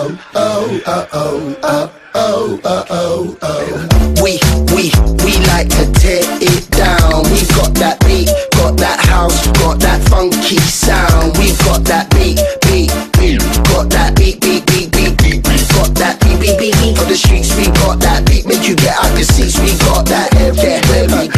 We like to tear it down. We got that beat, got that house, got that funky sound. We got that beat, got that beat, got that beat. For the streets, we got that beat, make you get out the seats. We got that where we